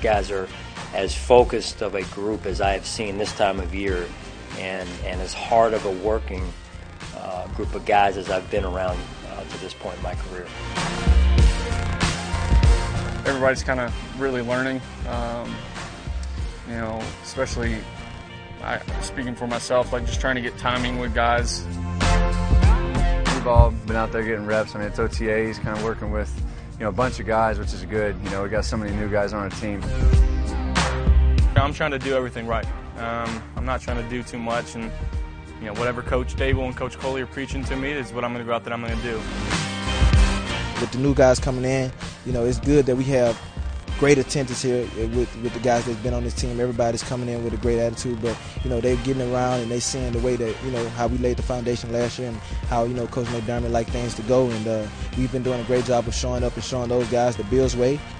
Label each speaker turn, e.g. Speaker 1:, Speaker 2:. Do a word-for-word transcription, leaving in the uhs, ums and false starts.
Speaker 1: guys are as focused of a group as I have seen this time of year, and, and as hard of a working uh, group of guys as I've been around uh, to this point in my career.
Speaker 2: Everybody's kind of really learning, um, you know, especially I, speaking for myself, like just trying to get timing with guys.
Speaker 3: We've all been out there getting reps. I mean, it's O T As, kind of working with, you know, a bunch of guys, which is good. You know, we got so many new guys on our team.
Speaker 2: I'm trying to do everything right. Um, I'm not trying to do too much, and you know, whatever Coach Dable and Coach Coley are preaching to me is what I'm going to go out there and I'm going to do.
Speaker 4: With the new guys coming in, you know, it's good that we have great attendance here with, with the guys that's been on this team. Everybody's coming in with a great attitude, but, you know, they're getting around and they seeing the way that, you know, how we laid the foundation last year and how, you know, Coach McDermott liked things to go. And uh, we've been doing a great job of showing up and showing those guys the Bills way.